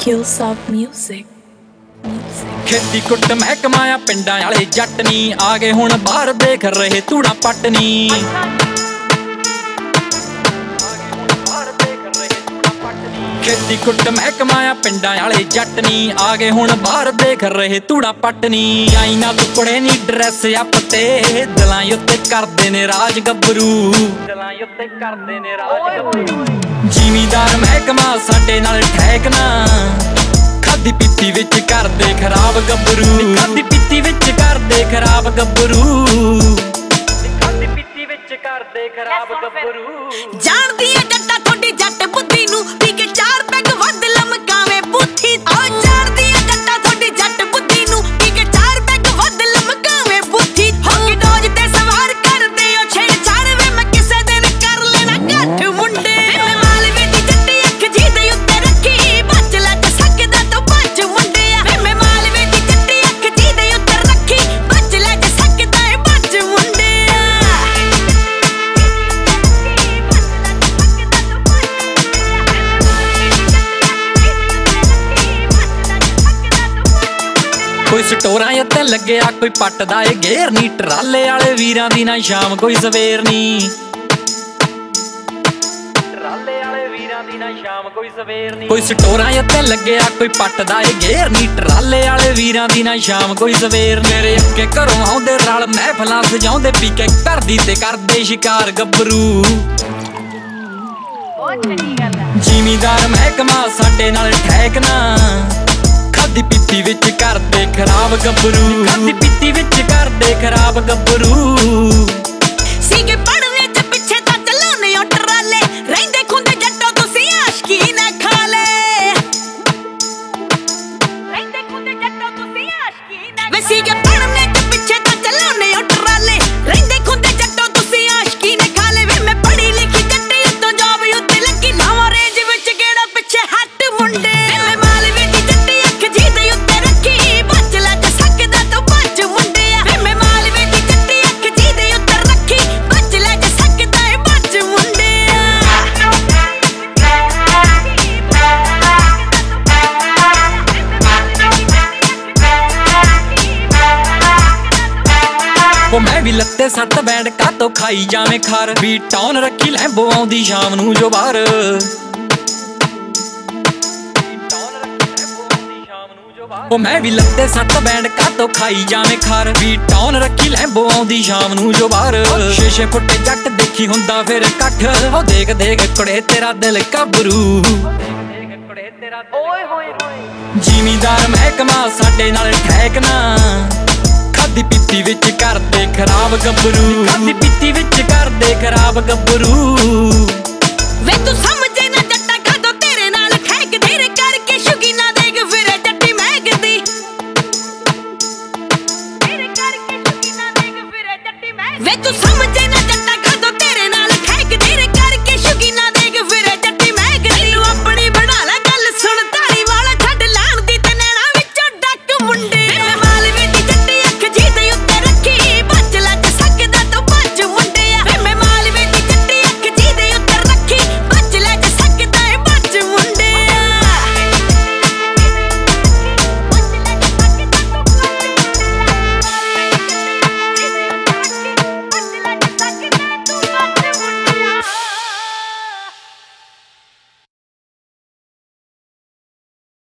Killsoft Music. खेती कुट महकमाया पिंडां वाले जट नी आ गए हुण बाहर देख रहे तूड़ा पटनी। खेती कुट महकमाया पिंडां वाले जट नी आ गए हुण बाहर देख रहे तूड़ा पटनी। आई ना टुकड़े नी ड्रैस अप ते दिलां उत्ते करदे ने राज गब्बरू। जिमीदार महकमा साडे नाल ठहकना खादी पीती विच करदे खराब गब्बरू। खादी पीती विच करदे खराब गब्बरू। खादी पीती विच करदे खराब गब्बरू। जानदी है जट्टा थोड़ी जट बुद्धि नू पी के चार पैग वध लमकावे बुद्धि। आ जानदी है जट्टा थोड़ी जट बुद्धि नू पी के चार पैग वध लमकावे बुद्धि। हो के डोज ते सवार कर दे ओ छेड़ छाड़ वे मैं किसे दिन कर लेना गठ मुंडे। मैं मालवे दी जट्टी अख जी दे उत्ते रखी बच लग सकदा तो बच मुंडे। मैं मालवे दी जट्टी अख जी दे उत्ते रखी बच लग सकदा है बच मुंडे। कोई स्टोरां उत्ते लग्या कोई पटदा ए घेर नी। ट्राले वाले वीरां दी ना शाम कोई सवेर नी। ट्राले वाले वीरां दी ना शाम कोई सवेर नी। कोई स्टोरां उत्ते लग्या कोई पटदा ए घेर नी। ट्राले वाले वीरां दी ना शाम कोई सवेर। मेरे अक्के घरों आउंदे रल महफलां सजाउंदे पी के करदी ते करदे शिकार गब्बरू। जिमीदार महकमा साडे नाल ठहकना खादी पीती विच करदे खराब गब्बरू। खादी पीती विच करदे खराब गब्बरू। सीगे पढ़ने च पिछे तां चलाउने ओ ट्राले रहिंदे खुंदे जट्टो तुसीं आशकी ना खाले। रहिंदे खुंदे जट्टो तुसीं आशकी ना वे सीगे पढ़ने च पिछे तां चलाउने ओ ट्राले रहिंदे खुंदे जट्टो तुसीं आशकी ना खाले। वे मैं पढ़ी लिखी जट्टी उत्तों जॉब उत्ते लगी लावां रेंज विच गेड़ा पिछे हट मुंडे। मैं मालवे दी जट्टी अख जी दे उत्ते रखी बच लग सकदा तो बच मुंडे। मैं मालवे दी जट्टी अख जी दे उत्ते रखी बच लग सकदा है बच मुंडे। ओ मैं भी लत्ते सट बैंड कातों खाई जावे खार। भी टॉन रखी लैंबो आउंदी शाम नू जो बाहर। ओ मैं भी लत्ते सट बैंड कातों खाई जावे खार। भी टॉन रखी लैंबो आउंदी शाम नू जो बाहर। 6-6 फुट जट देखी हुंदा फिर कठ। ओ देख देख कुड़े तेरा दिल गब्बरू। जिमीदार महकमा साडे नाल ठहकना खादी पीती विच करदे खराब गब्बरू। खादी पीती विच करदे खराब गब्बरू।